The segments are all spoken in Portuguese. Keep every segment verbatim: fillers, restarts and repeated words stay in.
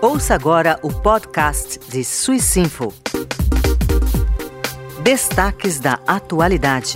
Ouça agora o podcast de Swissinfo. Destaques da atualidade.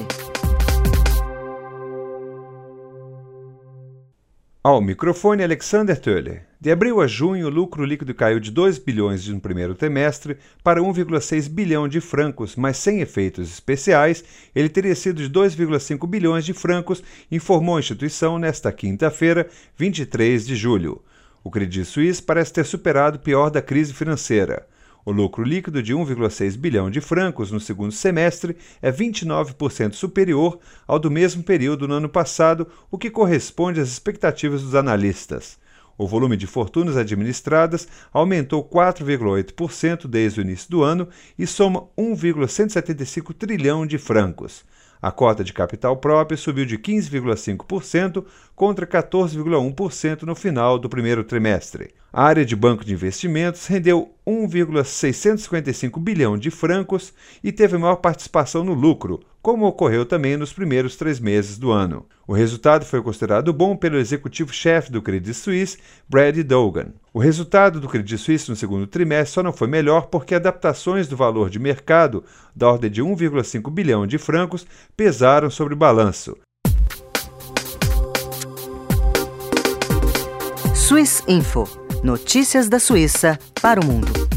Ao microfone, Alexander Töller. De abril a junho, o lucro líquido caiu de dois bilhões no primeiro trimestre para um vírgula seis bilhão de francos, mas sem efeitos especiais, ele teria sido de dois vírgula cinco bilhões de francos, informou a instituição nesta quinta-feira, vinte e três de julho. O Credit Suisse parece ter superado o pior da crise financeira. O lucro líquido de um vírgula seis bilhão de francos no segundo semestre é vinte e nove por cento superior ao do mesmo período no ano passado, o que corresponde às expectativas dos analistas. O volume de fortunas administradas aumentou quatro vírgula oito por cento desde o início do ano e soma um vírgula cento e setenta e cinco trilhão de francos. A cota de capital próprio subiu de quinze vírgula cinco por cento contra quatorze vírgula um por cento no final do primeiro trimestre. A área de banco de investimentos rendeu um vírgula seiscentos e cinquenta e cinco bilhão de francos e teve maior participação no lucro, como ocorreu também nos primeiros três meses do ano. O resultado foi considerado bom pelo executivo-chefe do Credit Suisse, Brad Dogan. O resultado do Credit Suisse no segundo trimestre só não foi melhor porque adaptações do valor de mercado, da ordem de um vírgula cinco bilhão de francos, pesaram sobre o balanço. Swissinfo. Notícias da Suíça para o mundo.